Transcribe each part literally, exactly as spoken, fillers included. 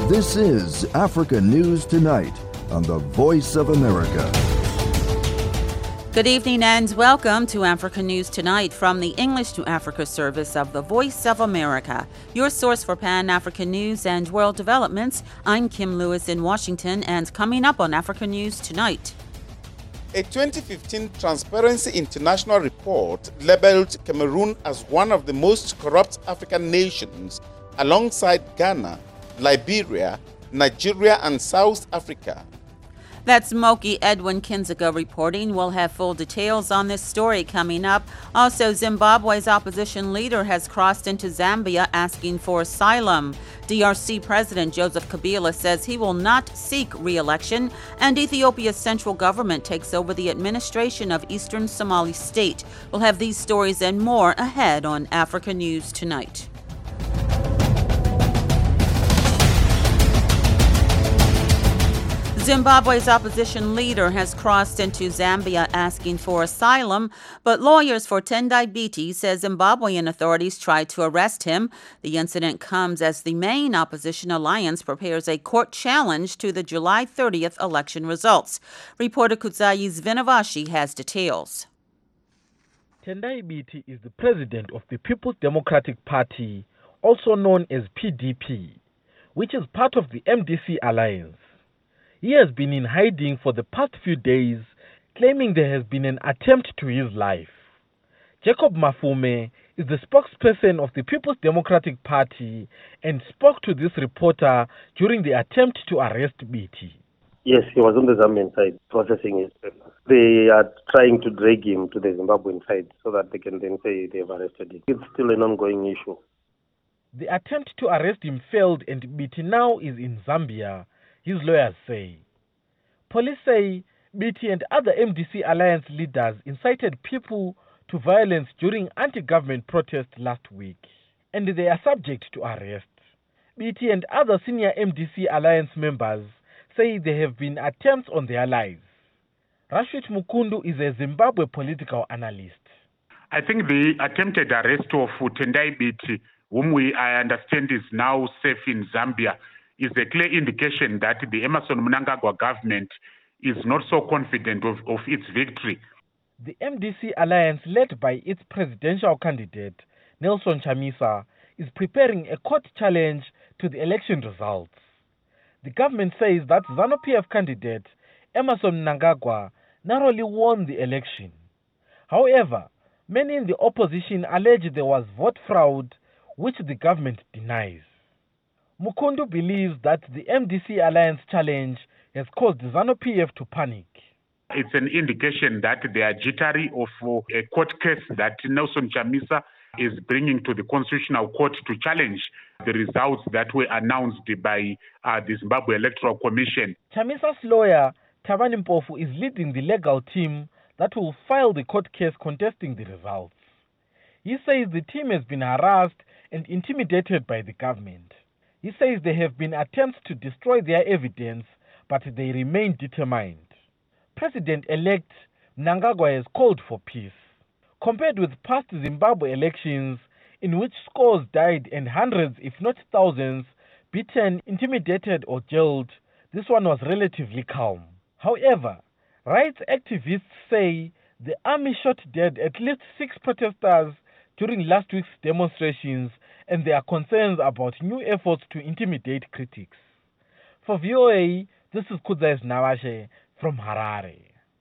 This is Africa News Tonight on the Voice of America. Good evening and welcome to Africa News Tonight from the English to Africa service of the Voice of America, your source for Pan-African news and world developments. I'm Kim Lewis in Washington, and coming up on Africa News Tonight. A twenty fifteen Transparency International report labeled Cameroon as one of the most corrupt African nations alongside Ghana, Liberia, Nigeria, and South Africa. That's Moki Edwin Kinziga reporting. We'll have full details on this story coming up. Also, Zimbabwe's opposition leader has crossed into Zambia asking for asylum. D R C President Joseph Kabila says he will not seek re-election, and Ethiopia's central government takes over the administration of eastern Somali state. We'll have these stories and more ahead on Africa News Tonight. Zimbabwe's opposition leader has crossed into Zambia asking for asylum, but lawyers for Tendai Biti say Zimbabwean authorities tried to arrest him. The incident comes as the main opposition alliance prepares a court challenge to the July thirtieth election results. Reporter Kudzayi Zvinavashi has details. Tendai Biti is the president of the People's Democratic Party, also known as P D P, which is part of the M D C alliance. He has been in hiding for the past few days, claiming there has been an attempt to his life. Jacob Mafume is the spokesperson of the People's Democratic Party and spoke to this reporter during the attempt to arrest Biti. Yes, he was on the Zambian side processing his papers. They are trying to drag him to the Zimbabwean side so that they can then say they have arrested him. It's still an ongoing issue. The attempt to arrest him failed and Biti now is in Zambia, his lawyers say. Police say Biti and other M D C alliance leaders incited people to violence during anti-government protests last week, and they are subject to arrest. Biti and other senior M D C alliance members say there have been attempts on their lives. Rashid Mukundu is a Zimbabwe political analyst. I think the attempted arrest of Tendai Biti, whom we I understand is now safe in Zambia, is a clear indication that the Emmerson Mnangagwa government is not so confident of, of its victory. The M D C alliance, led by its presidential candidate, Nelson Chamisa, is preparing a court challenge to the election results. The government says that ZANU-P F candidate Emmerson Mnangagwa narrowly won the election. However, many in the opposition allege there was vote fraud, which the government denies. Mukundu believes that the M D C alliance challenge has caused ZANU-P F to panic. It's an indication that they are jittery of a court case that Nelson Chamisa is bringing to the Constitutional Court to challenge the results that were announced by uh, the Zimbabwe Electoral Commission. Chamisa's lawyer, Thabani Mpofu, is leading the legal team that will file the court case contesting the results. He says the team has been harassed and intimidated by the government. He says there have been attempts to destroy their evidence, but they remain determined. President-elect Mnangagwa has called for peace. Compared with past Zimbabwe elections, in which scores died and hundreds, if not thousands, beaten, intimidated or jailed, this one was relatively calm. However, rights activists say the army shot dead at least six protesters during last week's demonstrations, and there are concerns about new efforts to intimidate critics. For V O A, this is Kudzayi Zvinavashi from Harare.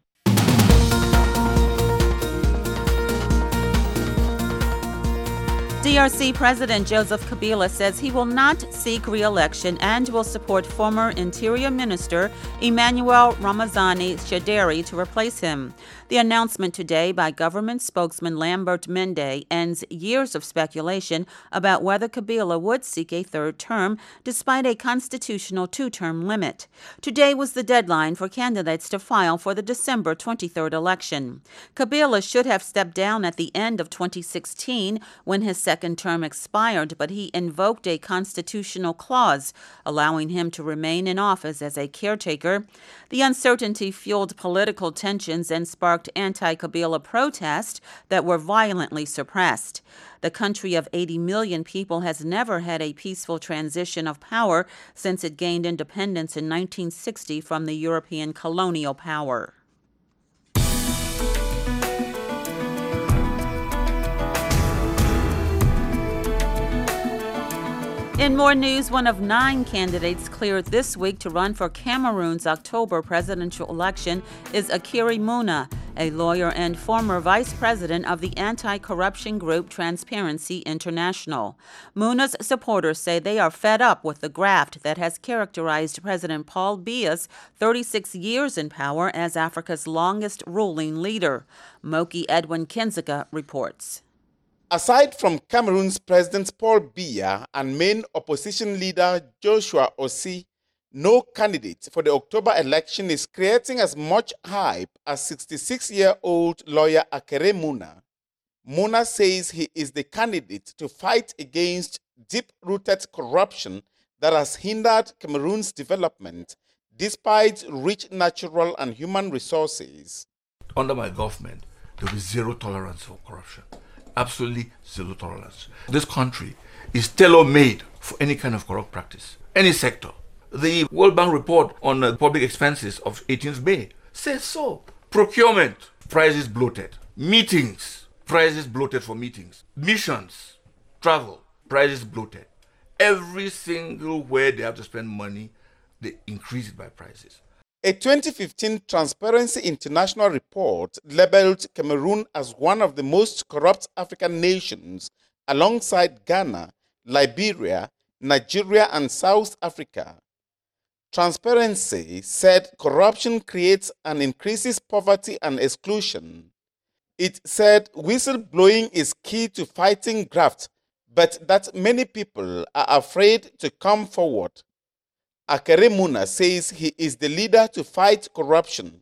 D R C President Joseph Kabila says he will not seek re-election and will support former Interior Minister Emmanuel Ramazani Shadary to replace him. The announcement today by government spokesman Lambert Mende ends years of speculation about whether Kabila would seek a third term despite a constitutional two-term limit. Today was the deadline for candidates to file for the December twenty-third election. Kabila should have stepped down at the end of twenty sixteen when his second term expired, but he invoked a constitutional clause allowing him to remain in office as a caretaker. The uncertainty fueled political tensions and sparked anti-Kabila protests that were violently suppressed. The country of eighty million people has never had a peaceful transition of power since it gained independence in nineteen sixty from the European colonial power. In more news, one of nine candidates cleared this week to run for Cameroon's October presidential election is Akiri Muna, a lawyer and former vice president of the anti-corruption group Transparency International. Muna's supporters say they are fed up with the graft that has characterized President Paul Biya's thirty-six years in power as Africa's longest ruling leader. Moki Edwin Kinziga reports. Aside from Cameroon's President Paul Biya and main opposition leader Joshua Ossi, no candidate for the October election is creating as much hype as sixty-six-year-old lawyer Akere Muna. Muna says he is the candidate to fight against deep-rooted corruption that has hindered Cameroon's development despite rich natural and human resources. Under my government, there will be zero tolerance for corruption. Absolutely zero tolerance. This country is tailor-made for any kind of corrupt practice, any sector. The World Bank report on uh, public expenses of eighteenth May says so. Procurement, prices bloated. Meetings, prices bloated for meetings. Missions, travel, prices bloated. Every single way they have to spend money, they increase it by prices. A twenty fifteen Transparency International report labeled Cameroon as one of the most corrupt African nations alongside Ghana, Liberia, Nigeria, and South Africa. Transparency said corruption creates and increases poverty and exclusion. It said whistleblowing is key to fighting graft, but that many people are afraid to come forward. Akere Muna says he is the leader to fight corruption.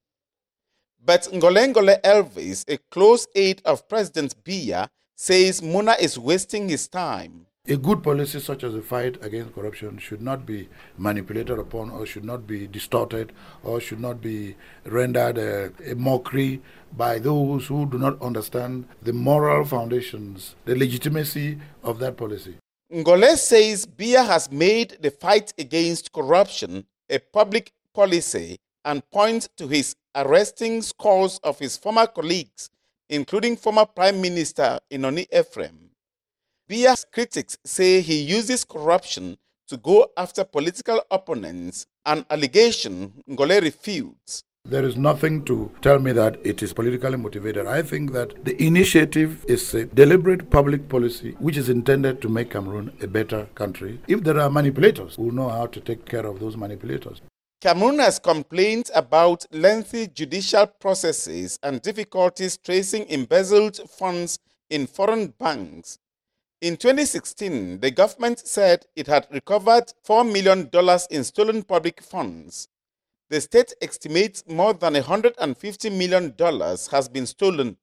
But Ngolengole Elvis, a close aide of President Biya, says Muna is wasting his time. A good policy such as the fight against corruption should not be manipulated upon or should not be distorted or should not be rendered a, a mockery by those who do not understand the moral foundations, the legitimacy of that policy. Ngole says Biya has made the fight against corruption a public policy and points to his arresting scores of his former colleagues, including former Prime Minister Inoni Ephraim. Biya's critics say he uses corruption to go after political opponents, an allegation Ngole refutes. There is nothing to tell me that it is politically motivated. I think that the initiative is a deliberate public policy which is intended to make Cameroon a better country. If there are manipulators, we'll know how to take care of those manipulators. Cameroon has complained about lengthy judicial processes and difficulties tracing embezzled funds in foreign banks. In twenty sixteen, the government said it had recovered four million dollars in stolen public funds. The state estimates more than one hundred fifty million dollars has been stolen.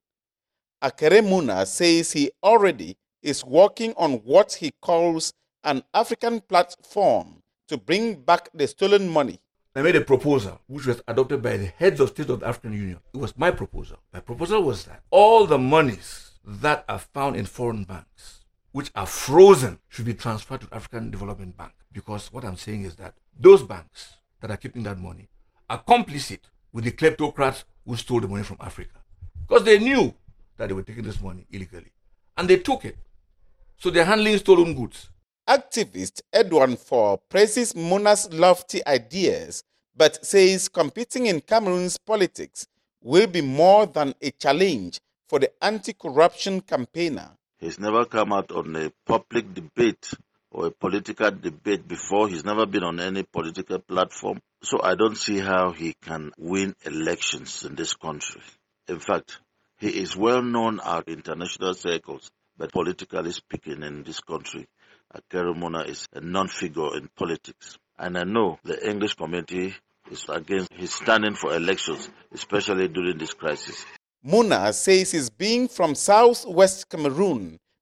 Akere Muna says he already is working on what he calls an African platform to bring back the stolen money. I made a proposal which was adopted by the heads of state of the African Union. It was my proposal. My proposal was that all the monies that are found in foreign banks, which are frozen, should be transferred to African Development Bank. Because what I'm saying is that those banks that are keeping that money are complicit with the kleptocrats who stole the money from Africa. Because they knew that they were taking this money illegally. And they took it. So they're handling stolen goods. Activist Edwin Faure praises Muna's lofty ideas, but says competing in Cameroon's politics will be more than a challenge for the anti-corruption campaigner. He's never come out on a public debate or a political debate before. He's never been on any political platform. So I don't see how he can win elections in this country. In fact, he is well known at international circles, but politically speaking in this country, Akere Muna is a non-figure in politics. And I know the English community is against his standing for elections, especially during this crisis. Muna says his being from southwest Cameroon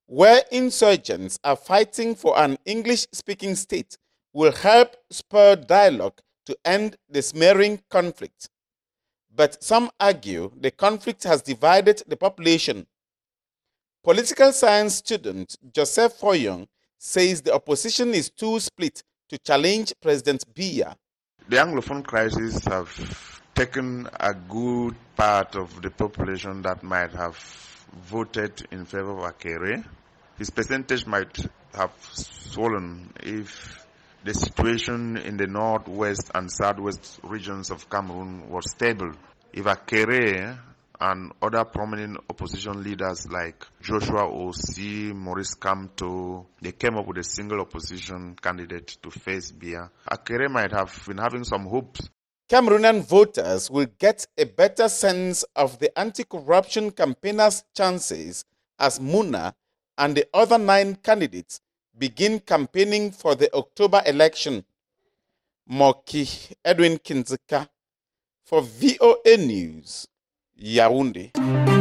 where insurgents are fighting for an English-speaking state, will help spur dialogue to end the smearing conflict. But some argue the conflict has divided the population. Political science student Joseph Foyong says the opposition is too split to challenge President Biya. The Anglophone crisis have taken a good part of the population that might have voted in favor of Akere. His percentage might have swollen if the situation in the northwest and southwest regions of Cameroon was stable. If Akere and other prominent opposition leaders like Joshua Osei, Maurice Kamto, they came up with a single opposition candidate to face Biya, Akere might have been having some hopes. Cameroonian voters will get a better sense of the anti-corruption campaigners' chances as Muna and the other nine candidates begin campaigning for the October election. Moki Edwin Kinzika for V O A News, Yaoundé.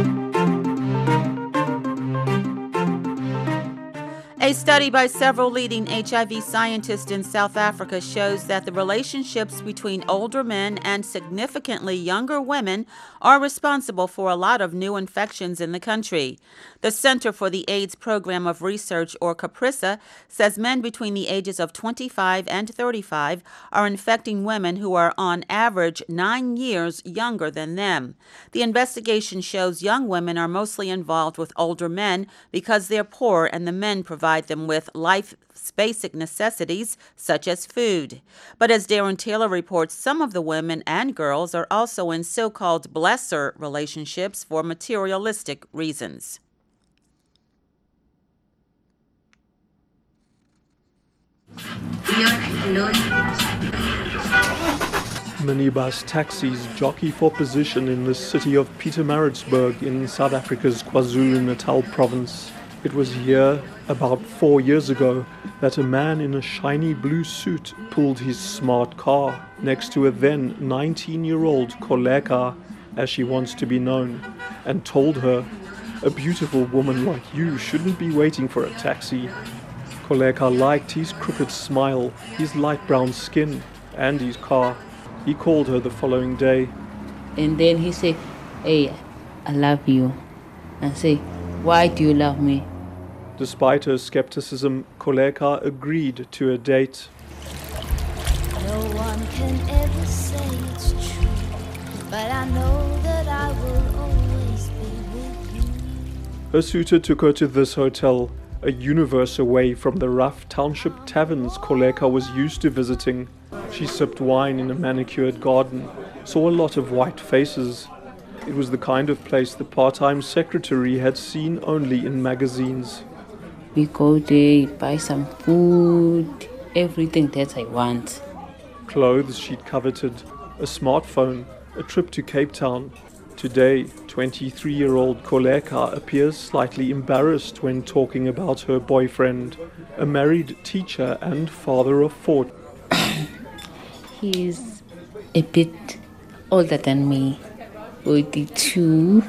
A study by several leading H I V scientists in South Africa shows that the relationships between older men and significantly younger women are responsible for a lot of new infections in the country. The Center for the AIDS Program of Research, or CAPRISA, says men between the ages of twenty-five and thirty-five are infecting women who are on average nine years younger than them. The investigation shows young women are mostly involved with older men because they're poor and the men provide them with life's basic necessities such as food. But as Darren Taylor reports, some of the women and girls are also in so-called blesser relationships for materialistic reasons. Minibus taxis jockey for position in the city of Pietermaritzburg in South Africa's KwaZulu-Natal province. It was here, about four years ago, that a man in a shiny blue suit pulled his smart car next to a then nineteen-year-old Koleka, as she wants to be known, and told her, "A beautiful woman like you shouldn't be waiting for a taxi." Koleka liked his crooked smile, his light brown skin, and his car. He called her the following day. And then he said, "Hey, I love you." I say, "Why do you love me?" Despite her skepticism, Koleka agreed to a date. No one can ever say it's true, but I know that I will always be with you. Her suitor took her to this hotel, a universe away from the rough township taverns Koleka was used to visiting. She sipped wine in a manicured garden, saw a lot of white faces. It was the kind of place the part-time secretary had seen only in magazines. We go there, buy some food, everything that I want. Clothes she'd coveted, a smartphone, a trip to Cape Town. Today, twenty-three-year-old Koleka appears slightly embarrassed when talking about her boyfriend, a married teacher and father of four. He's a bit older than me, forty-two,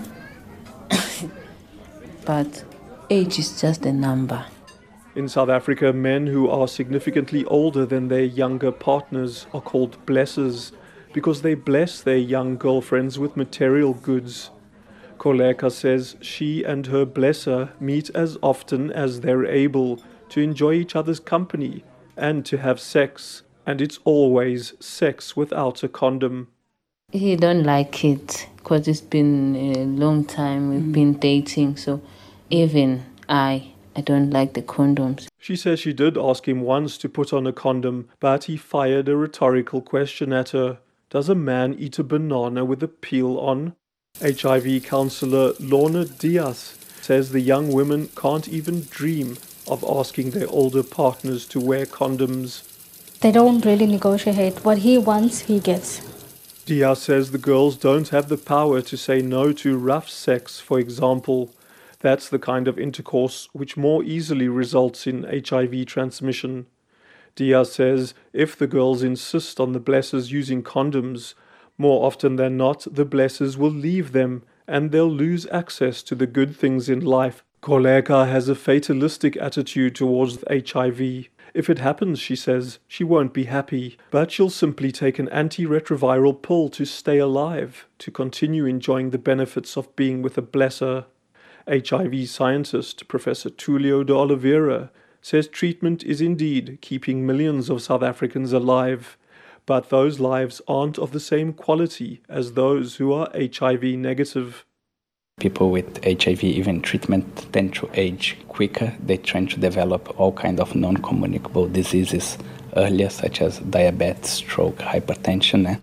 but age is just a number. In South Africa, men who are significantly older than their younger partners are called blessers because they bless their young girlfriends with material goods. Koleka says she and her blesser meet as often as they're able to enjoy each other's company and to have sex, and it's always sex without a condom. He don't like it because it's been a long time we've mm. been dating, so even I, I don't like the condoms. She says she did ask him once to put on a condom, but he fired a rhetorical question at her. Does a man eat a banana with a peel on? H I V counsellor Lorna Diaz says the young women can't even dream of asking their older partners to wear condoms. They don't really negotiate. What he wants, he gets. Diaz says the girls don't have the power to say no to rough sex, for example. That's the kind of intercourse which more easily results in H I V transmission. Diaz says if the girls insist on the blessers using condoms, more often than not the blessers will leave them and they'll lose access to the good things in life Koleka has a fatalistic attitude towards H I V. If it happens, she says, she won't be happy, but she'll simply take an antiretroviral pill to stay alive, to continue enjoying the benefits of being with a blesser. H I V scientist Professor Tulio de Oliveira says treatment is indeed keeping millions of South Africans alive, but those lives aren't of the same quality as those who are H I V negative. People with H I V, even treatment, tend to age quicker. They tend to develop all kinds of non-communicable diseases earlier, such as diabetes, stroke, hypertension. Eh?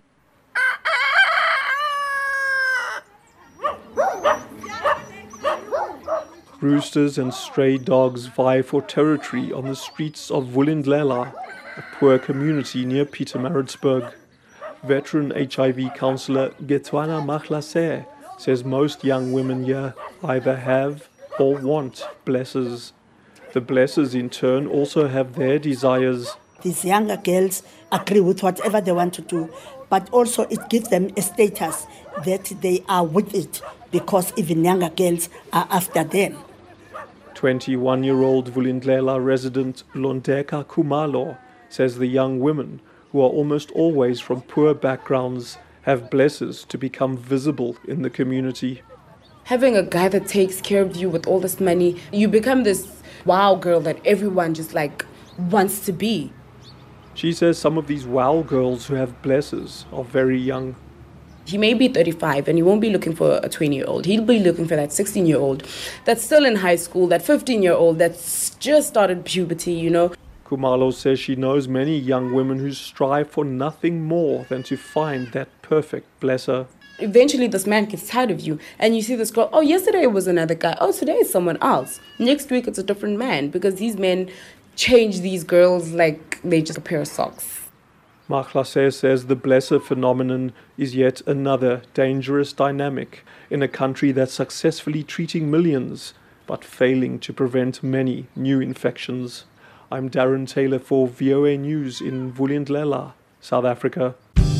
Roosters and stray dogs vie for territory on the streets of Vulindlela, a poor community near Pietermaritzburg. Veteran H I V counsellor Getwana Mahlase says most young women here either have or want blessers. The blessers in turn also have their desires. These younger girls agree with whatever they want to do, but also it gives them a status that they are with it because even younger girls are after them. twenty-one-year-old Vulindlela resident Londeka Kumalo says the young women, who are almost always from poor backgrounds, have blessers to become visible in the community. Having a guy that takes care of you with all this money, you become this wow girl that everyone just like wants to be. She says some of these wow girls who have blessers are very young. He may be thirty-five and he won't be looking for a twenty-year-old. He'll be looking for that sixteen-year-old that's still in high school, that fifteen-year-old that's just started puberty, you know. Kumalo says she knows many young women who strive for nothing more than to find that perfect blesser. Eventually this man gets tired of you and you see this girl, oh, yesterday it was another guy, oh, today it's someone else. Next week it's a different man, because these men change these girls like they just a pair of socks. Mahlase says the blesser phenomenon is yet another dangerous dynamic in a country that's successfully treating millions but failing to prevent many new infections. I'm Darren Taylor for V O A News in Vulindlela, South Africa.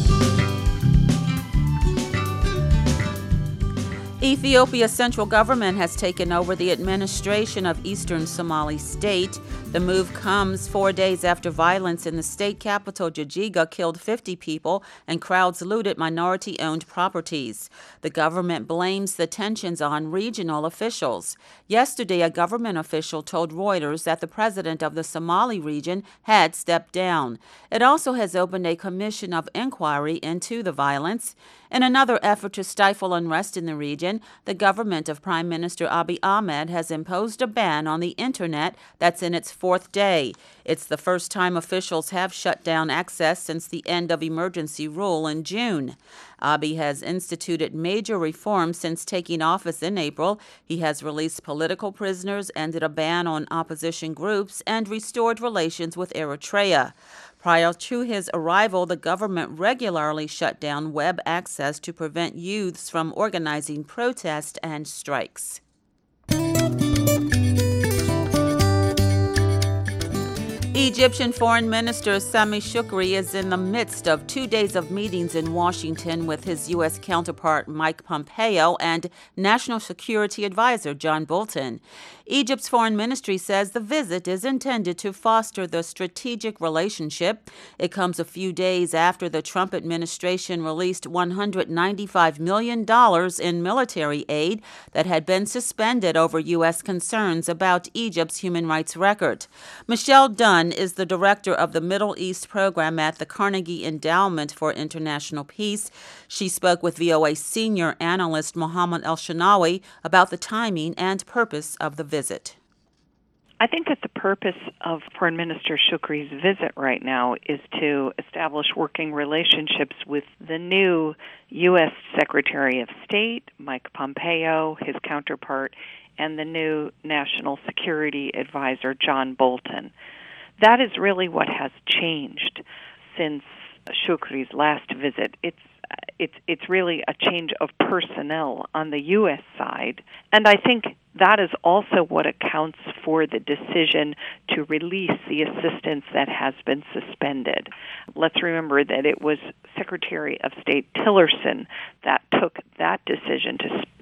Ethiopia's central government has taken over the administration of eastern Somali state. The move comes four days after violence in the state capital, Jijjiga, killed fifty people and crowds looted minority-owned properties. The government blames the tensions on regional officials. Yesterday, a government official told Reuters that the president of the Somali region had stepped down. It also has opened a commission of inquiry into the violence. In another effort to stifle unrest in the region, the government of Prime Minister Abiy Ahmed has imposed a ban on the internet that's in its fourth day. It's the first time officials have shut down access since the end of emergency rule in June. Abiy has instituted major reforms since taking office in April. He has released political prisoners, ended a ban on opposition groups, and restored relations with Eritrea. Prior to his arrival, the government regularly shut down web access to prevent youths from organizing protests and strikes. Egyptian Foreign Minister Sami Shukri is in the midst of two days of meetings in Washington with his U S counterpart Mike Pompeo and National Security Advisor John Bolton. Egypt's foreign ministry says the visit is intended to foster the strategic relationship. It comes a few days after the Trump administration released one hundred ninety-five million dollars in military aid that had been suspended over U S concerns about Egypt's human rights record. Michelle Dunn is the director of the Middle East program at the Carnegie Endowment for International Peace. She spoke with V O A senior analyst Mohammed El-Shanawi about the timing and purpose of the visit. I think that the purpose of Foreign Minister Shukri's visit right now is to establish working relationships with the new U S Secretary of State, Mike Pompeo, his counterpart, and the new National Security Advisor, John Bolton. That is really what has changed since Shukri's last visit. It's it's it's really a change of personnel on the U S side, and I think that is also what accounts for the decision to release the assistance that has been suspended. Let's remember that it was Secretary of State Tillerson that took that decision to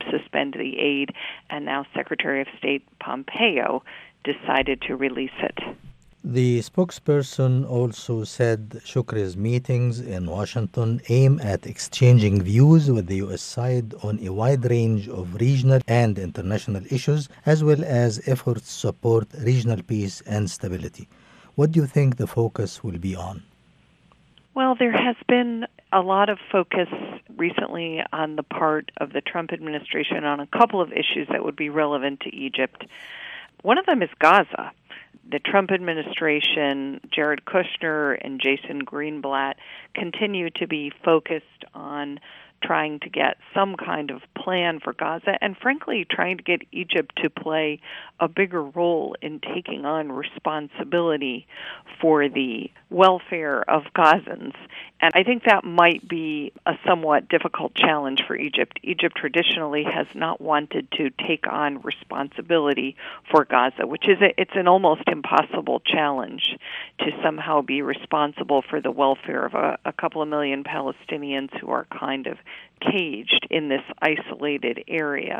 suspend the aid, and now Secretary of State Pompeo decided to release it. The spokesperson also said Shukri's meetings in Washington aim at exchanging views with the U S side on a wide range of regional and international issues, as well as efforts to support regional peace and stability. What do you think the focus will be on? Well, there has been a lot of focus recently on the part of the Trump administration on a couple of issues that would be relevant to Egypt. One of them is Gaza. The Trump administration, Jared Kushner and Jason Greenblatt, continue to be focused on trying to get some kind of plan for Gaza and, frankly, trying to get Egypt to play a bigger role in taking on responsibility for the welfare of Gazans. And I think that might be a somewhat difficult challenge for Egypt. Egypt traditionally has not wanted to take on responsibility for Gaza, which is a, it's an almost impossible challenge to somehow be responsible for the welfare of a, a couple of million Palestinians who are kind of caged in this isolated area.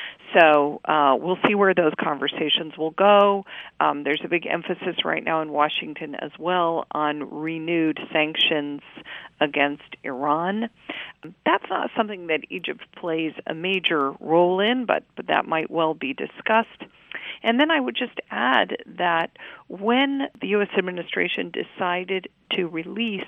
So uh, we'll see where those conversations will go. Um, there's a big emphasis right now in Washington as well on renewed sanctions against Iran. That's not something that Egypt plays a major role in, but, but that might well be discussed. And then I would just add that when the U S administration decided to release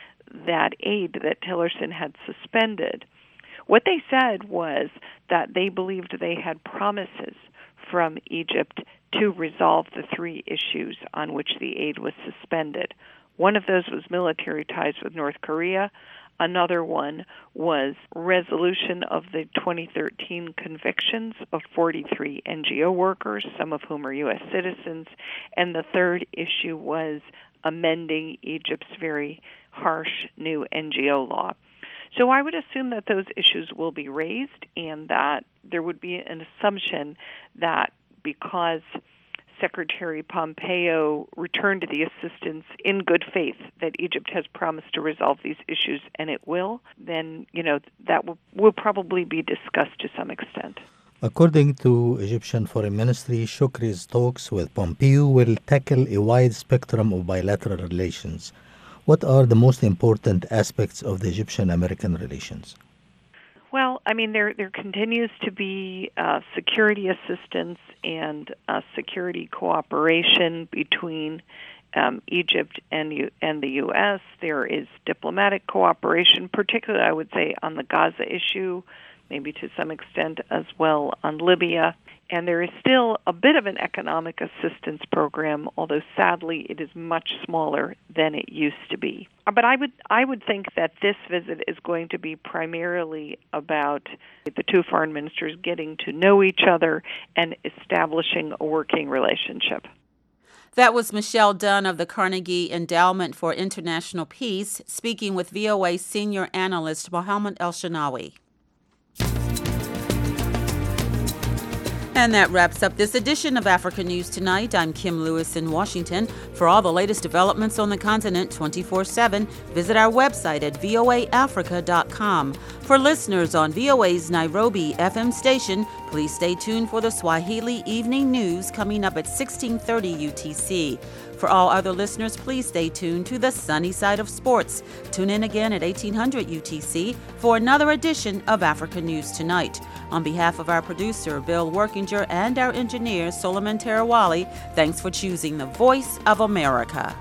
that aid that Tillerson had suspended, what they said was that they believed they had promises from Egypt to resolve the three issues on which the aid was suspended. One of those was military ties with North Korea. Another one was resolution of the twenty thirteen convictions of forty-three N G O workers, some of whom are U S citizens. And the third issue was amending Egypt's very harsh new N G O law. So I would assume that those issues will be raised and that there would be an assumption that because Secretary Pompeo returned to the assistance in good faith that Egypt has promised to resolve these issues, and it will, then, you know, that will, will probably be discussed to some extent. According to Egyptian Foreign Ministry, Shukri's talks with Pompeo will tackle a wide spectrum of bilateral relations. What are the most important aspects of the Egyptian-American relations? Well, I mean, there there continues to be uh, security assistance and uh, security cooperation between um, Egypt and U- and the U S. There is diplomatic cooperation, particularly, I would say, on the Gaza issue, maybe to some extent as well on Libya. And there is still a bit of an economic assistance program, although sadly it is much smaller than it used to be. But I would I would think that this visit is going to be primarily about the two foreign ministers getting to know each other and establishing a working relationship. That was Michelle Dunn of the Carnegie Endowment for International Peace speaking with V O A senior analyst Mohammed El-Shanawi. And that wraps up this edition of Africa News Tonight. I'm Kim Lewis in Washington. For all the latest developments on the continent twenty-four seven, visit our website at voa africa dot com. For listeners on V O A's Nairobi F M station, please stay tuned for the Swahili Evening News coming up at sixteen thirty U T C. For all other listeners, please stay tuned to the sunny side of sports. Tune in again at eighteen hundred U T C for another edition of Africa News Tonight. On behalf of our producer, Bill Workinger, and our engineer, Solomon Terawali, thanks for choosing the Voice of America.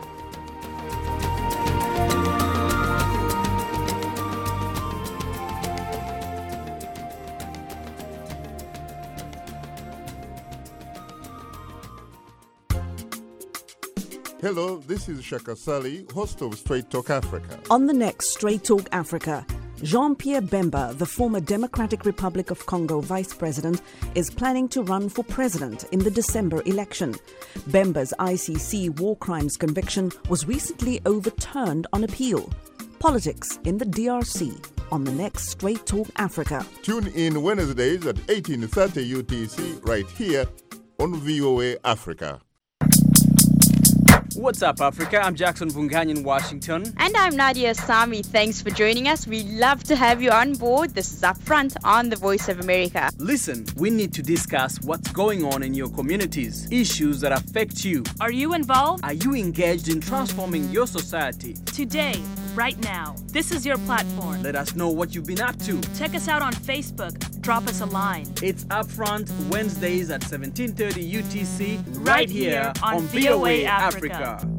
Hello, this is Shaka Sali, host of Straight Talk Africa. On the next Straight Talk Africa, Jean-Pierre Bemba, the former Democratic Republic of Congo vice president, is planning to run for president in the December election. Bemba's I C C war crimes conviction was recently overturned on appeal. Politics in the D R C on the next Straight Talk Africa. Tune in Wednesdays at eighteen thirty U T C right here on V O A Africa. What's up, Africa? I'm Jackson Vunganyi in Washington. And I'm Nadia Sami. Thanks for joining us. We love to have you on board. This is Upfront on the Voice of America. Listen, we need to discuss what's going on in your communities, issues that affect you. Are you involved? Are you engaged in transforming your society? Today, right now, this is your platform. Let us know what you've been up to. Check us out on Facebook. Drop us a line. It's Upfront Wednesdays at seventeen thirty U T C, right, right here on, on V O A Africa. Africa.